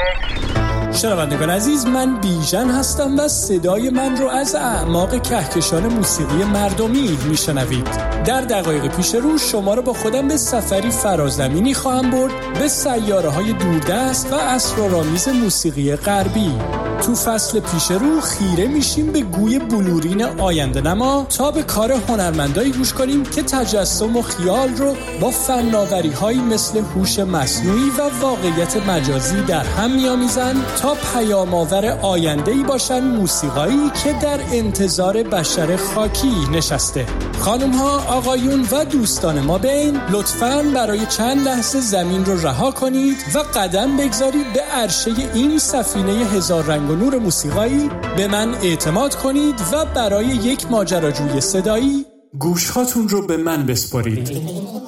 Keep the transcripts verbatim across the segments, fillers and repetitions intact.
شنوندگان عزیز، من بیژن هستم و صدای من رو از اعماق کهکشان موسیقی مردمی میشنوید. در دقایق پیش رو شما رو با خودم به سفری فرازمینی خواهم برد به سیاره‌های دوردست و اسرارآمیز موسیقی غربی. تو فصل پیش رو خیره میشیم به گوی بلورین آینده نما تا به کار هنرمندایی گوش کنیم که تجسم و خیال رو با فناوری‌هایی مثل هوش مصنوعی و واقعیت مجازی در هم می‌آمیزند تا پیام‌آور آینده‌ای باشن موسیقایی که در انتظار بشر خاکی نشسته. خانم‌ها، آقایون و دوستان ما بین، لطفاً برای چند لحظه زمین رو رها کنید و قدم بگذارید به عرشه این سفینه هزار رنگ و نور موسیقایی. به من اعتماد کنید و برای یک ماجراجوی صدایی گوش‌هاتون رو به من بسپارید.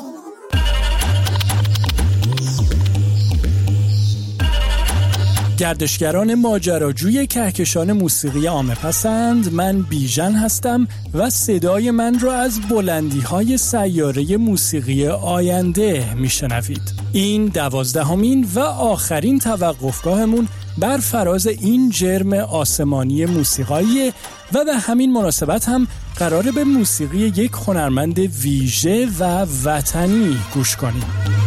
گردشگران ماجراجوی کهکشان موسیقی عامه‌پسند، من بیژن هستم و صدای من را از بلندی‌های سیاره موسیقی آینده میشنوید. این دوازدهمین و آخرین توقفگاهمون بر فراز این جرم آسمانی موسیقایی و به همین مناسبت هم قراره به موسیقی یک هنرمند ویژه و وطنی گوش کنیم.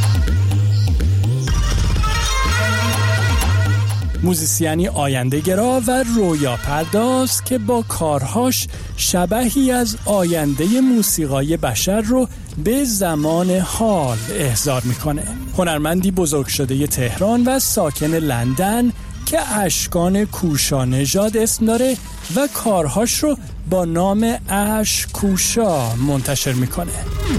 موزیسیانی آینده‌گرا و رویا پرداز که با کارهاش شبحی از آینده موسیقای بشر رو به زمان حال احضار میکنه. هنرمندی بزرگ شده تهران و ساکن لندن که اشکان کوشا نژاد اسم داره و کارهاش رو با نام اش کوشا منتشر میکنه.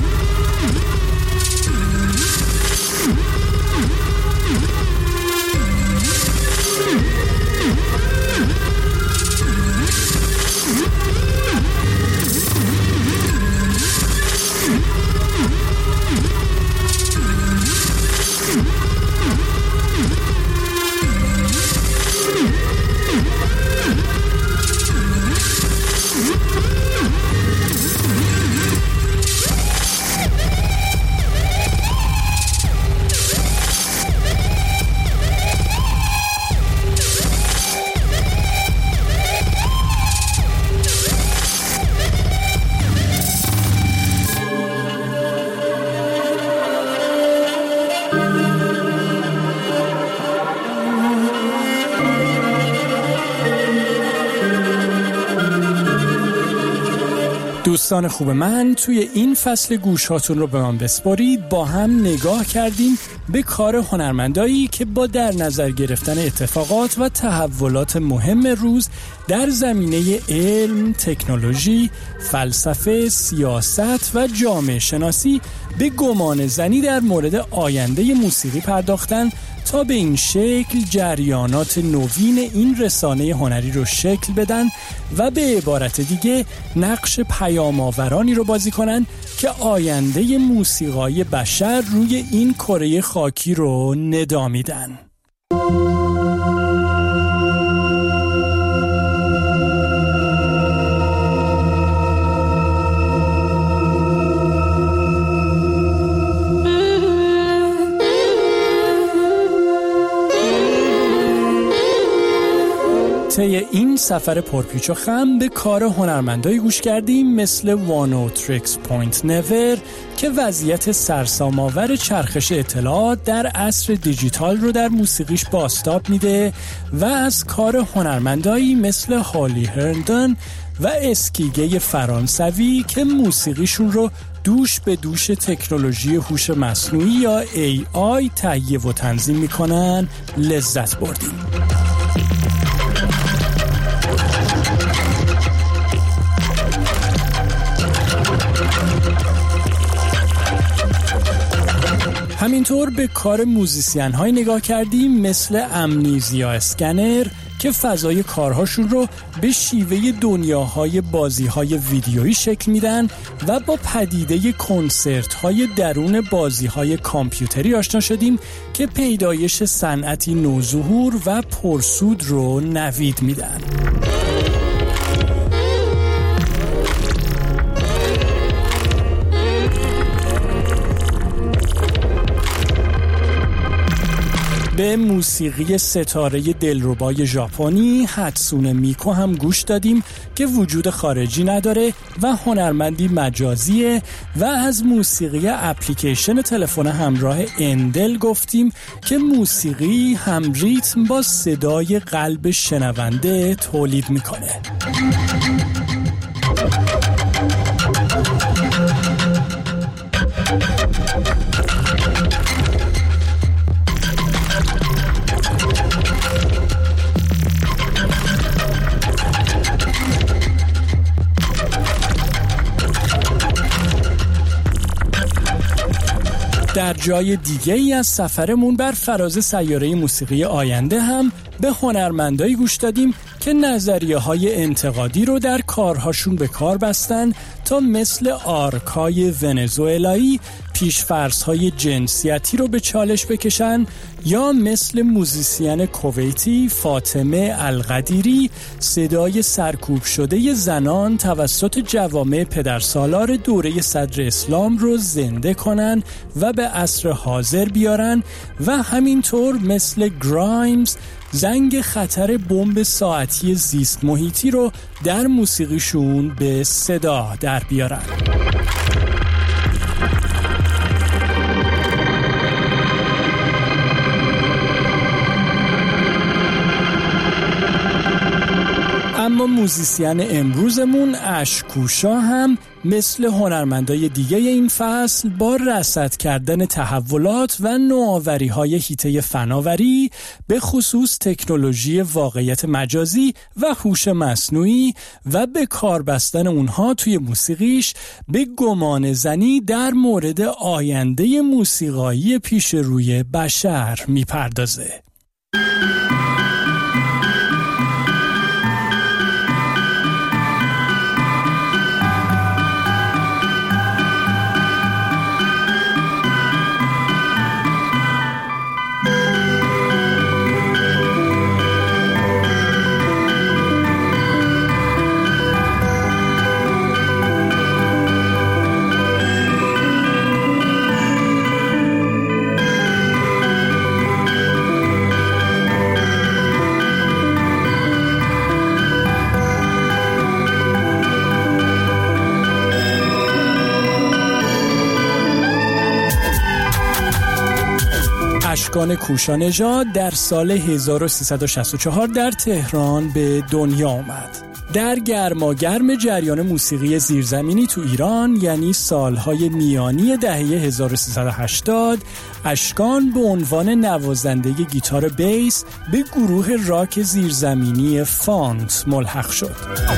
دوستان خوب من، توی این فصل گوشاتون رو به من بسپارید با هم نگاه کردیم به کار هنرمندایی که با در نظر گرفتن اتفاقات و تحولات مهم روز در زمینه علم، تکنولوژی، فلسفه، سیاست و جامعه شناسی به گمان زنی در مورد آینده موسیقی پرداختن تا به این شکل جریانات نوین این رسانه هنری رو شکل بدن و به عبارت دیگه نقش پیام‌آورانی رو بازی کنن که آینده موسیقای بشر روی این کره خاکی رو ندا میدن. طی این سفر پرپیچ و خم به کار هنرمندایی گوش کردیم مثل وانوتریکس پوینت نور که وضعیت سرسام‌آور چرخش اطلاعات در عصر دیجیتال رو در موسیقیش بازتاب میده و از کار هنرمندایی مثل هالی هرندن و اسکیگه فرانسوی که موسیقیشون رو دوش به دوش تکنولوژی هوش مصنوعی یا ای آی تهیه و تنظیم میکنن لذت بردیم. همینطور به کار موزیسین های نگاه کردیم مثل امنیزیا اسکنر که فضای کارهاشون رو به شیوه دنیاهای بازیهای ویدیویی شکل میدن و با پدیده کنسرت های درون بازیهای کامپیوتری آشنا شدیم که پیدایش صنعتی نوظهور و پرسود رو نوید میدن. به موسیقی ستاره دلربای ژاپنی هاتسونه میکو هم گوش دادیم که وجود خارجی نداره و هنرمندی مجازیه و از موسیقی اپلیکیشن تلفن همراه اندل گفتیم که موسیقی هم ریتم با صدای قلب شنونده تولید میکنه. در جای دیگه ای از سفرمون بر فراز سیاره موسیقی آینده هم به هنرمندایی گوش دادیم که نظریه های انتقادی رو در کارهاشون به کار بستن تا مثل آرکای ونزوئلایی پیش‌فرض‌های جنسیتی رو به چالش بکشن یا مثل موزیسین کویتی فاطمه القدیری صدای سرکوب شده زنان توسط جوامع پدرسالار دوره صدر اسلام رو زنده کنن و به عصر حاضر بیارن و همینطور مثل گرایمز زنگ خطر بمب ساعتی زیست محیطی رو در موسیقیشون به صدا در بیارن. اما موزیسین امروزمون اشکوشا هم مثل هنرمندای دیگه این فصل با رصد کردن تحولات و نوآوری‌های حیطه فناوری به خصوص تکنولوژی واقعیت مجازی و هوش مصنوعی و به کار بستن اونها توی موسیقیش به گمان زنی در مورد آینده موسیقایی پیش روی بشر میپردازه. اشکان کوشانژاد در سال هزار و سیصد و شصت و چهار در تهران به دنیا آمد. در گرماگرم جریان موسیقی زیرزمینی تو ایران، یعنی سالهای میانی دهه هزار و سیصد و هشتاد، اشکان به عنوان نوازنده گیتار بیس به گروه راک زیرزمینی فانت ملحق شد.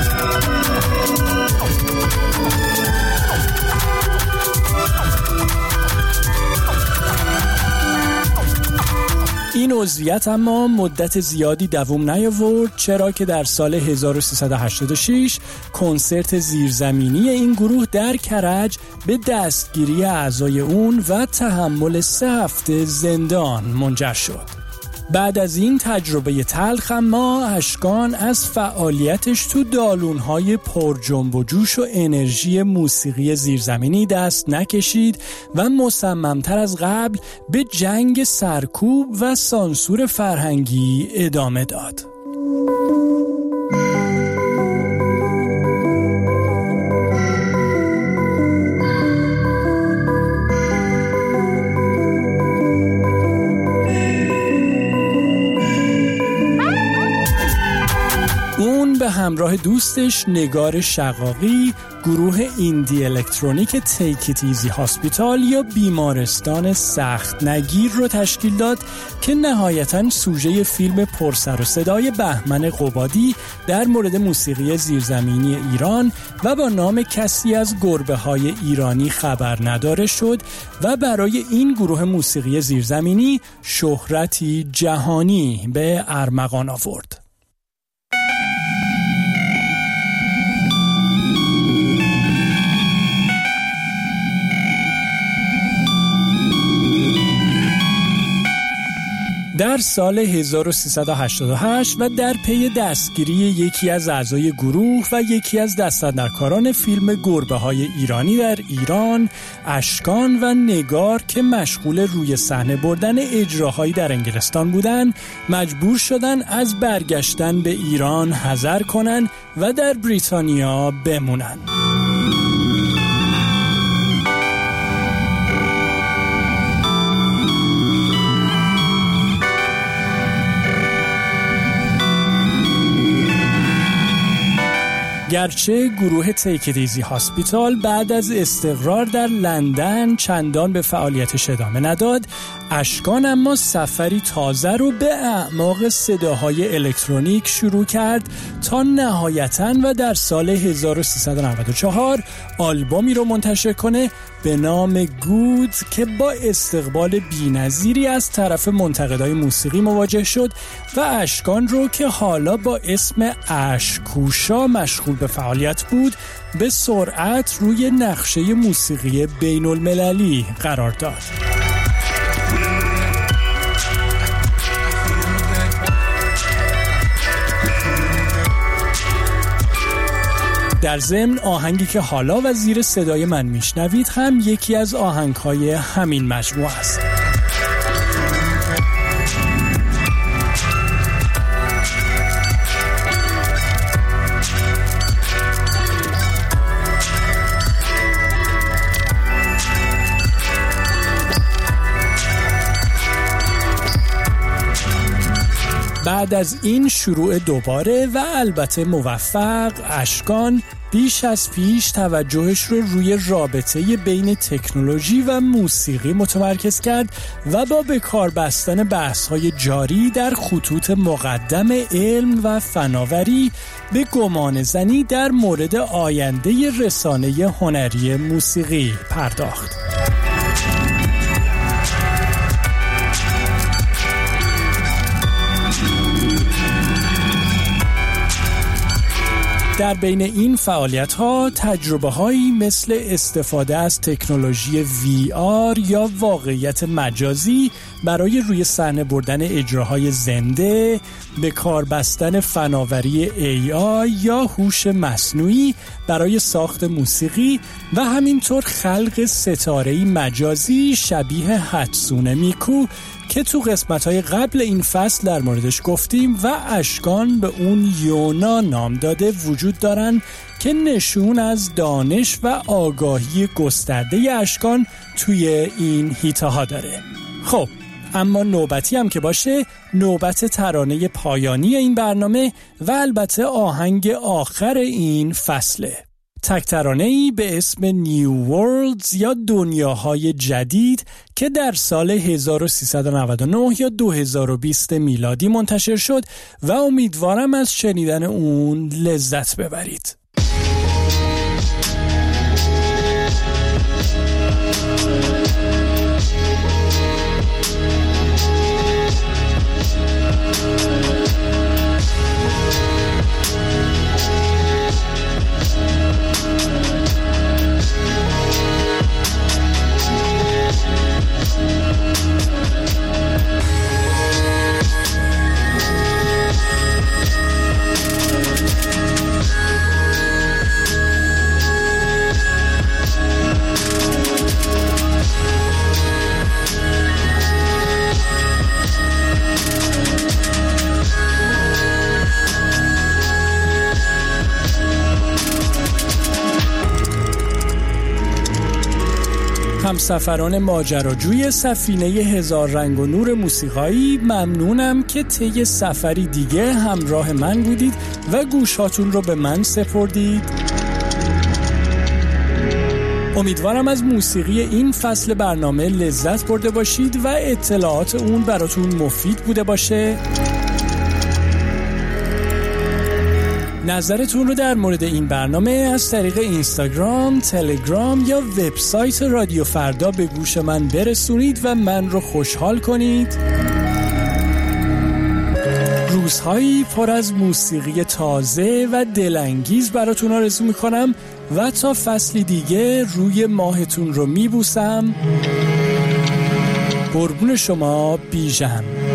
این عضویت اما مدت زیادی دوام نیاورد، چرا که در سال هزار و سیصد و هشتاد و شش کنسرت زیرزمینی این گروه در کرج به دستگیری اعضای اون و تحمل سه هفته زندان منجر شد. بعد از این تجربه تلخ اما اشکان از فعالیتش تو دالون‌های پر جنب و جوش و انرژی موسیقی زیرزمینی دست نکشید و مصممتر از قبل به جنگ سرکوب و سانسور فرهنگی ادامه داد. به همراه دوستش نگار شقاقی گروه ایندی الکترونیک تیک ایت ایزی هاسپیتال یا بیمارستان سخت نگیر رو تشکیل داد که نهایتاً سوژه فیلم پرسر و صدای بهمن قبادی در مورد موسیقی زیرزمینی ایران و با نام کسی از گربه‌های ایرانی خبر نداره شد و برای این گروه موسیقی زیرزمینی شهرتی جهانی به ارمغان آورد. در سال هزار و سیصد و هشتاد و هشت و در پی دستگیری یکی از اعضای گروه و یکی از دست‌اندرکاران فیلم گربه‌های ایرانی در ایران، اشکان و نگار که مشغول روی صحنه بردن اجراهایی در انگلستان بودند، مجبور شدند از برگشتن به ایران حذر کنند و در بریتانیا بمونند. گرچه گروه تیک ایت ایزی هاسپیتال بعد از استقرار در لندن چندان به فعالیتش ادامه نداد، اشکان اما سفری تازه رو به اعماق صداهای الکترونیک شروع کرد تا نهایتاً و در سال هزار و سیصد و نود و چهار آلبومی رو منتشر کنه به نام گود که با استقبال بی‌نظیری از طرف منتقدای موسیقی مواجه شد و اشکان رو که حالا با اسم اشکوشا مشغول به فعالیت بود به سرعت روی نقشه موسیقی بین المللی قرار داد. در ضمن آهنگی که حالا و زیر صدای من میشنوید هم یکی از آهنگ‌های همین مجموعه است. بعد از این شروع دوباره و البته موفق، اشکان بیش از پیش توجهش رو روی رابطه بین تکنولوژی و موسیقی متمرکز کرد و با به کار بستن بحث‌های جاری در خطوط مقدم علم و فناوری به گمان زنی در مورد آینده رسانه هنری موسیقی پرداخت. در بین این فعالیت‌ها تجربه‌هایی مثل استفاده از تکنولوژی وی آر یا واقعیت مجازی برای روی صحنه بردن اجراهای زنده، به کار بستن فناوری ای آی یا هوش مصنوعی برای ساخت موسیقی و همینطور خلق ستاره‌ای مجازی شبیه هاتسونه میکو که تو قسمت‌های قبل این فصل در موردش گفتیم و اشکان به اون یونا نام داده وجود دارن که نشون از دانش و آگاهی گسترده اشکان توی این هیته‌ها داره. خب اما نوبتی هم که باشه، نوبت ترانه پایانی این برنامه و البته آهنگ آخر این فصله. تک ترانه‌ای به اسم نیو ورلدز یا دنیاهای جدید که در سال هزار و سیصد و نود و نه یا دو هزار و بیست میلادی منتشر شد و امیدوارم از شنیدن اون لذت ببرید. همسفران ماجراجوی سفینه هزار رنگ و نور موسیقایی، ممنونم که طی سفری دیگه همراه من بودید و گوشاتون رو به من سپردید. امیدوارم از موسیقی این فصل برنامه لذت برده باشید و اطلاعات اون براتون مفید بوده باشه. نظرتون رو در مورد این برنامه از طریق اینستاگرام، تلگرام یا وبسایت رادیو فردا به گوش من برسونید و من رو خوشحال کنید. روزهایی پر از موسیقی تازه و دلانگیز براتون آرزو میکنم و تا فصلی دیگه روی ماهتون رو میبوسم. قربون شما، بیژن.